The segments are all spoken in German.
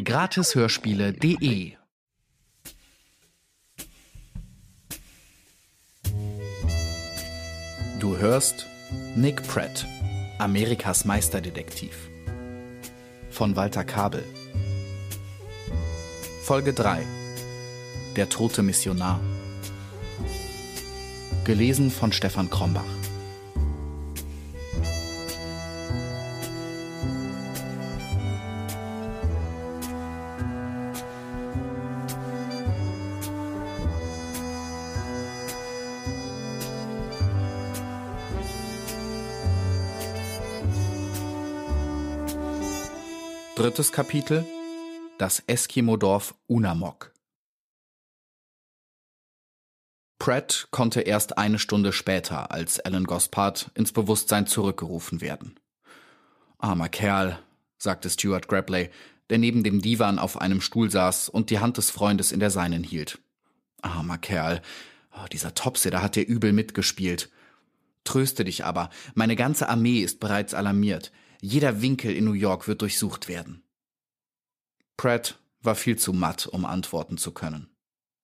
Gratishörspiele.de. Du hörst Nick Pratt, Amerikas Meisterdetektiv. Von Walter Kabel. Folge 3. Der tote Missionar. Gelesen von Stefan Krombach. Drittes Kapitel: Das Eskimo-Dorf Unamog. Pratt konnte erst eine Stunde später als Alan Gosspard ins Bewusstsein zurückgerufen werden. »Armer Kerl«, sagte Stuart Grabley, der neben dem Divan auf einem Stuhl saß und die Hand des Freundes in der seinen hielt. »Armer Kerl, dieser Topsy, da hat dir übel mitgespielt. Tröste dich aber, meine ganze Armee ist bereits alarmiert. Jeder Winkel in New York wird durchsucht werden.« Pratt war viel zu matt, um antworten zu können.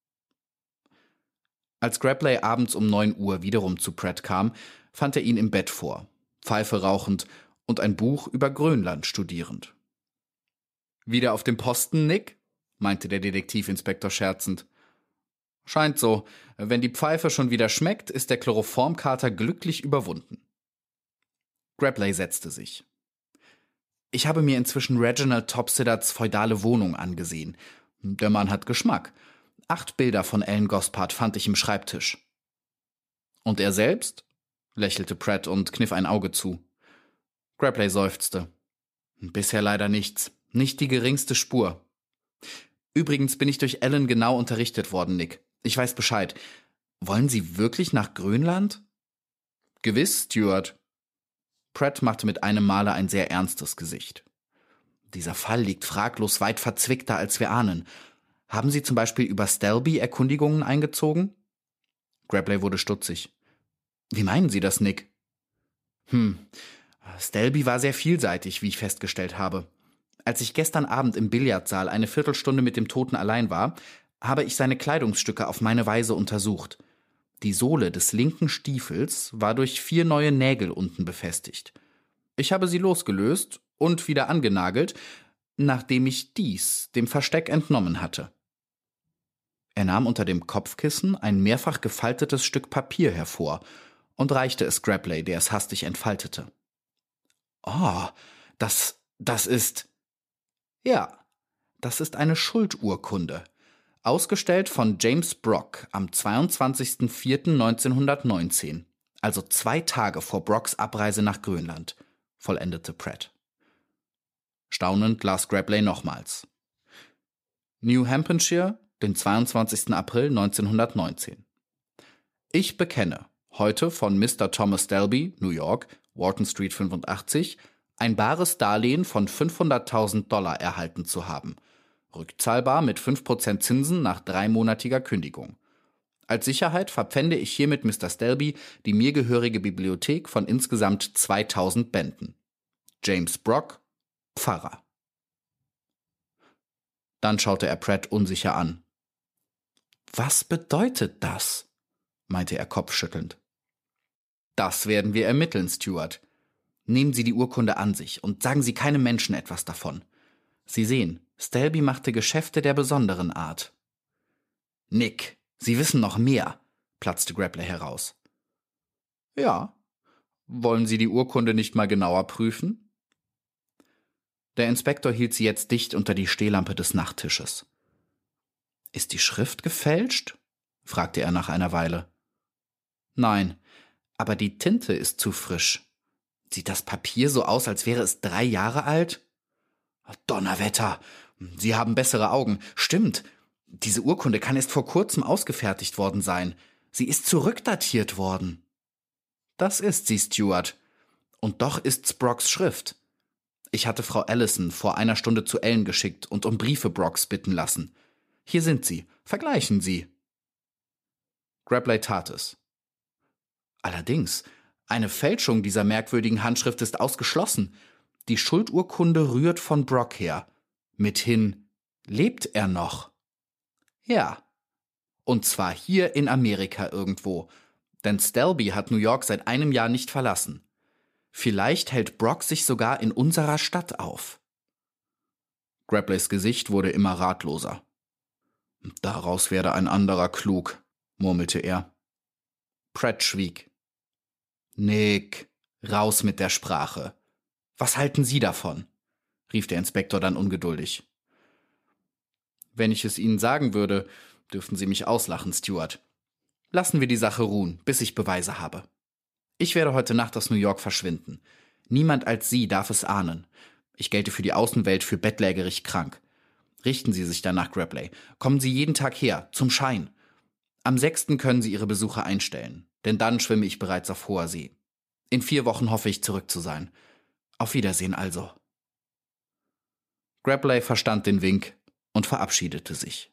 Als Grabley abends um 9 Uhr wiederum zu Pratt kam, fand er ihn im Bett vor, Pfeife rauchend und ein Buch über Grönland studierend. »Wieder auf dem Posten, Nick?« meinte der Detektivinspektor scherzend. »Scheint so. Wenn die Pfeife schon wieder schmeckt, ist der Chloroformkater glücklich überwunden.« Grabley setzte sich. »Ich habe mir inzwischen Reginald Topsiders feudale Wohnung angesehen. Der Mann hat Geschmack. 8 Bilder von Alan Gosspard fand ich im Schreibtisch.« »Und er selbst?« lächelte Pratt und kniff ein Auge zu. Grabley seufzte. »Bisher leider nichts. Nicht die geringste Spur. Übrigens bin ich durch Alan genau unterrichtet worden, Nick. Ich weiß Bescheid. Wollen Sie wirklich nach Grönland?« »Gewiss, Stuart.« Pratt machte mit einem Male ein sehr ernstes Gesicht. »Dieser Fall liegt fraglos weit verzwickter, als wir ahnen. Haben Sie zum Beispiel über Stelby Erkundigungen eingezogen?« Grabley wurde stutzig. »Wie meinen Sie das, Nick?« Stelby war sehr vielseitig, wie ich festgestellt habe. Als ich gestern Abend im Billardsaal eine Viertelstunde mit dem Toten allein war, habe ich seine Kleidungsstücke auf meine Weise untersucht. Die Sohle des linken Stiefels war durch 4 neue Nägel unten befestigt. Ich habe sie losgelöst und wieder angenagelt, nachdem ich dies dem Versteck entnommen hatte.« Er nahm unter dem Kopfkissen ein mehrfach gefaltetes Stück Papier hervor und reichte es Grabley, der es hastig entfaltete. »Oh, das ist...« »Ja, das ist eine Schuldurkunde. Ausgestellt von James Brock am 22.04.1919, also 2 Tage vor Brocks Abreise nach Grönland«, vollendete Pratt. Staunend las Grabley nochmals. »New Hampshire, den 22. April 1919. Ich bekenne, heute von Mr. Thomas Stelby, New York, Wharton Street 85, ein bares Darlehen von $500.000 erhalten zu haben, rückzahlbar mit 5% Zinsen nach 3-monatiger Kündigung. Als Sicherheit verpfände ich hiermit Mr. Stelby die mir gehörige Bibliothek von insgesamt 2000 Bänden. James Brock, Pfarrer.« Dann schaute er Pratt unsicher an. »Was bedeutet das?« meinte er kopfschüttelnd. »Das werden wir ermitteln, Stuart. Nehmen Sie die Urkunde an sich und sagen Sie keinem Menschen etwas davon. Sie sehen, Stelby machte Geschäfte der besonderen Art.« »Nick, Sie wissen noch mehr«, platzte Grabley heraus. »Ja. Wollen Sie die Urkunde nicht mal genauer prüfen?« Der Inspektor hielt sie jetzt dicht unter die Stehlampe des Nachttisches. »Ist die Schrift gefälscht?« fragte er nach einer Weile. »Nein, aber die Tinte ist zu frisch. Sieht das Papier so aus, als wäre es 3 Jahre alt?« »Donnerwetter! Sie haben bessere Augen. Stimmt. Diese Urkunde kann erst vor kurzem ausgefertigt worden sein. Sie ist zurückdatiert worden.« »Das ist sie, Stuart. Und doch ist's Brocks Schrift. Ich hatte Frau Allison vor einer Stunde zu Ellen geschickt und um Briefe Brocks bitten lassen. Hier sind sie. Vergleichen Sie.« Grabley tat es. Allerdings, eine Fälschung dieser merkwürdigen Handschrift ist ausgeschlossen. Die Schuldurkunde rührt von Brock her. Mithin Lebt er noch? Ja. Und zwar hier in Amerika irgendwo. Denn Stelby hat New York seit einem Jahr nicht verlassen. Vielleicht hält Brock sich sogar in unserer Stadt auf. Grableys Gesicht wurde immer ratloser. Daraus werde ein anderer klug, murmelte er. Pratt schwieg. Nick, raus mit der Sprache. Was halten Sie davon? Rief der Inspektor dann ungeduldig. Wenn ich es Ihnen sagen würde, dürften Sie mich auslachen, Stewart. Lassen wir die Sache ruhen, bis ich Beweise habe. Ich werde heute Nacht aus New York verschwinden. Niemand als Sie darf es ahnen. Ich gelte für die Außenwelt für bettlägerig krank. Richten Sie sich danach, Grabley. Kommen Sie jeden Tag her, zum Schein. Am 6. können Sie Ihre Besuche einstellen, denn dann schwimme ich bereits auf hoher See. In 4 Wochen hoffe ich, zurück zu sein. Auf Wiedersehen also. Grabley verstand den Wink und verabschiedete sich.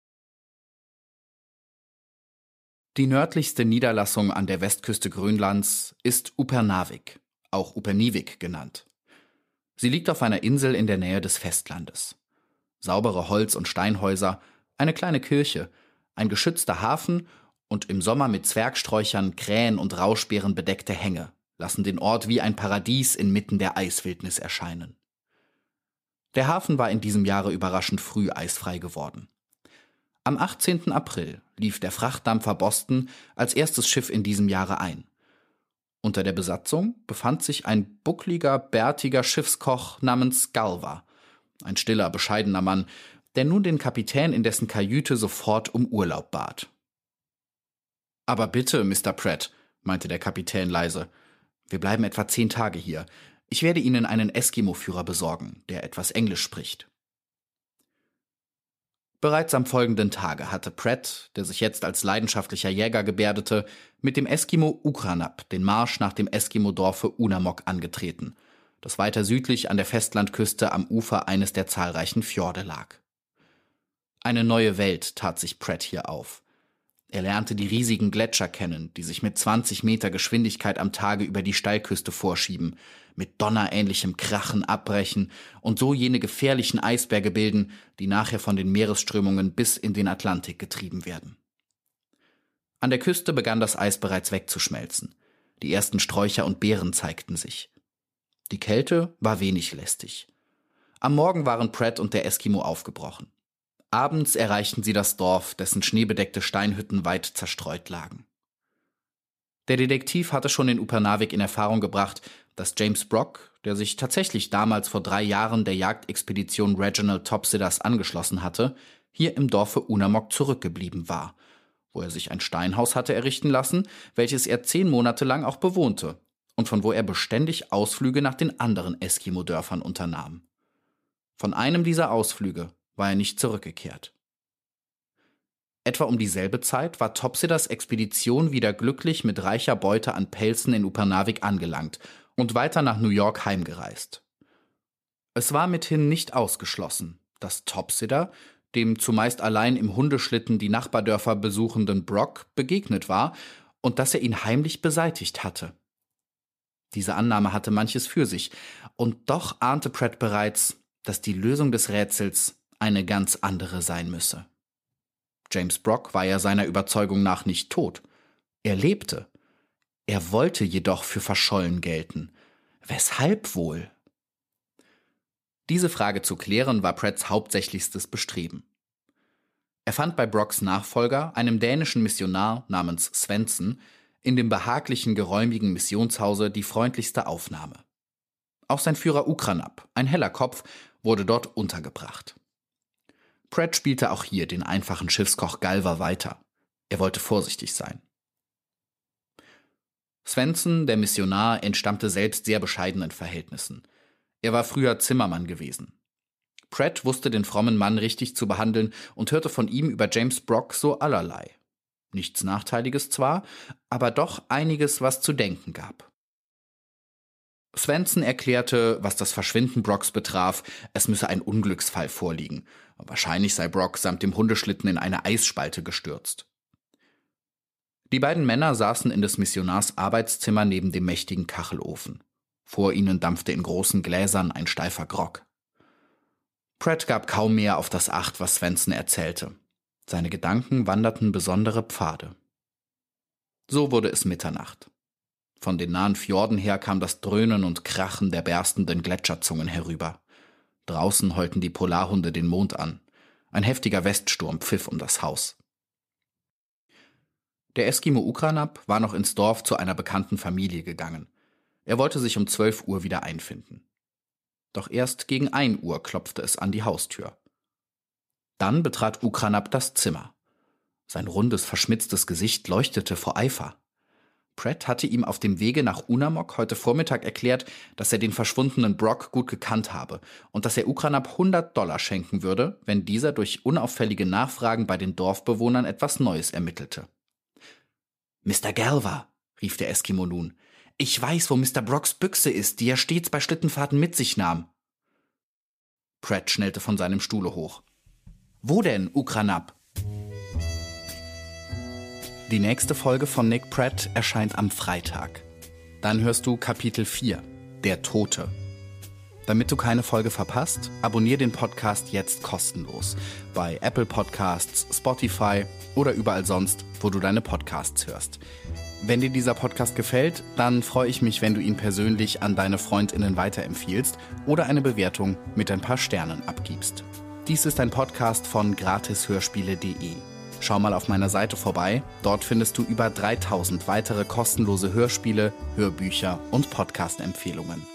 Die nördlichste Niederlassung an der Westküste Grönlands ist Upernavik, auch Upernivik genannt. Sie liegt auf einer Insel in der Nähe des Festlandes. Saubere Holz- und Steinhäuser, eine kleine Kirche, ein geschützter Hafen und im Sommer mit Zwergsträuchern, Krähen und Rauschbeeren bedeckte Hänge lassen den Ort wie ein Paradies inmitten der Eiswildnis erscheinen. Der Hafen war in diesem Jahre überraschend früh eisfrei geworden. Am 18. April lief der Frachtdampfer Boston als erstes Schiff in diesem Jahre ein. Unter der Besatzung befand sich ein buckliger, bärtiger Schiffskoch namens Galva, ein stiller, bescheidener Mann, der nun den Kapitän in dessen Kajüte sofort um Urlaub bat. »Aber bitte, Mr. Pratt«, meinte der Kapitän leise, »wir bleiben etwa 10 Tage hier. Ich werde Ihnen einen Eskimo-Führer besorgen, der etwas Englisch spricht.« Bereits am folgenden Tage hatte Pratt, der sich jetzt als leidenschaftlicher Jäger gebärdete, mit dem Eskimo Ukranap den Marsch nach dem Eskimo-Dorfe Unamok angetreten, das weiter südlich an der Festlandküste am Ufer eines der zahlreichen Fjorde lag. Eine neue Welt tat sich Pratt hier auf. Er lernte die riesigen Gletscher kennen, die sich mit 20 Meter Geschwindigkeit am Tage über die Steilküste vorschieben, mit donnerähnlichem Krachen abbrechen und so jene gefährlichen Eisberge bilden, die nachher von den Meeresströmungen bis in den Atlantik getrieben werden. An der Küste begann das Eis bereits wegzuschmelzen. Die ersten Sträucher und Beeren zeigten sich. Die Kälte war wenig lästig. Am Morgen waren Pratt und der Eskimo aufgebrochen. Abends erreichten sie das Dorf, dessen schneebedeckte Steinhütten weit zerstreut lagen. Der Detektiv hatte schon in Upernavik in Erfahrung gebracht, dass James Brock, der sich tatsächlich damals vor 3 Jahren der Jagdexpedition Reginald Topsiders angeschlossen hatte, hier im Dorfe Unamok zurückgeblieben war, wo er sich ein Steinhaus hatte errichten lassen, welches er 10 Monate lang auch bewohnte und von wo er beständig Ausflüge nach den anderen Eskimo-Dörfern unternahm. Von einem dieser Ausflüge war er nicht zurückgekehrt. Etwa um dieselbe Zeit war Topsiders Expedition wieder glücklich mit reicher Beute an Pelzen in Upernavik angelangt und weiter nach New York heimgereist. Es war mithin nicht ausgeschlossen, dass Topsider, dem zumeist allein im Hundeschlitten die Nachbardörfer besuchenden Brock, begegnet war und dass er ihn heimlich beseitigt hatte. Diese Annahme hatte manches für sich, und doch ahnte Pratt bereits, dass die Lösung des Rätsels eine ganz andere sein müsse. James Brock war ja seiner Überzeugung nach nicht tot. Er lebte. Er wollte jedoch für verschollen gelten. Weshalb wohl? Diese Frage zu klären war Pratts hauptsächlichstes Bestreben. Er fand bei Brocks Nachfolger, einem dänischen Missionar namens Svensson, in dem behaglichen, geräumigen Missionshause die freundlichste Aufnahme. Auch sein Führer Ukranap, ein heller Kopf, wurde dort untergebracht. Pratt spielte auch hier den einfachen Schiffskoch Galva weiter. Er wollte vorsichtig sein. Svensson, der Missionar, entstammte selbst sehr bescheidenen Verhältnissen. Er war früher Zimmermann gewesen. Pratt wusste den frommen Mann richtig zu behandeln und hörte von ihm über James Brock so allerlei. Nichts Nachteiliges zwar, aber doch einiges, was zu denken gab. Svensson erklärte, was das Verschwinden Brocks betraf, es müsse ein Unglücksfall vorliegen. Wahrscheinlich sei Brock samt dem Hundeschlitten in eine Eisspalte gestürzt. Die beiden Männer saßen in des Missionars Arbeitszimmer neben dem mächtigen Kachelofen. Vor ihnen dampfte in großen Gläsern ein steifer Grog. Pratt gab kaum mehr auf das Acht, was Svensson erzählte. Seine Gedanken wanderten besondere Pfade. So wurde es Mitternacht. Von den nahen Fjorden her kam das Dröhnen und Krachen der berstenden Gletscherzungen herüber. Draußen heulten die Polarhunde den Mond an. Ein heftiger Weststurm pfiff um das Haus. Der Eskimo Ukranap war noch ins Dorf zu einer bekannten Familie gegangen. Er wollte sich um 12 Uhr wieder einfinden. Doch erst gegen 1 Uhr klopfte es an die Haustür. Dann betrat Ukranap das Zimmer. Sein rundes, verschmitztes Gesicht leuchtete vor Eifer. Pratt hatte ihm auf dem Wege nach Unamog heute Vormittag erklärt, dass er den verschwundenen Brock gut gekannt habe und dass er Ukranap $100 schenken würde, wenn dieser durch unauffällige Nachfragen bei den Dorfbewohnern etwas Neues ermittelte. »Mr. Galva«, rief der Eskimo nun, »ich weiß, wo Mr. Brocks Büchse ist, die er stets bei Schlittenfahrten mit sich nahm.« Pratt schnellte von seinem Stuhle hoch. »Wo denn, Ukranap?« Die nächste Folge von Nick Pratt erscheint am Freitag. Dann hörst du Kapitel 4, Der Tote. Damit du keine Folge verpasst, abonniere den Podcast jetzt kostenlos. Bei Apple Podcasts, Spotify oder überall sonst, wo du deine Podcasts hörst. Wenn dir dieser Podcast gefällt, dann freue ich mich, wenn du ihn persönlich an deine FreundInnen weiterempfiehlst oder eine Bewertung mit ein paar Sternen abgibst. Dies ist ein Podcast von gratishörspiele.de. Schau mal auf meiner Seite vorbei, dort findest du über 3000 weitere kostenlose Hörspiele, Hörbücher und Podcast-Empfehlungen.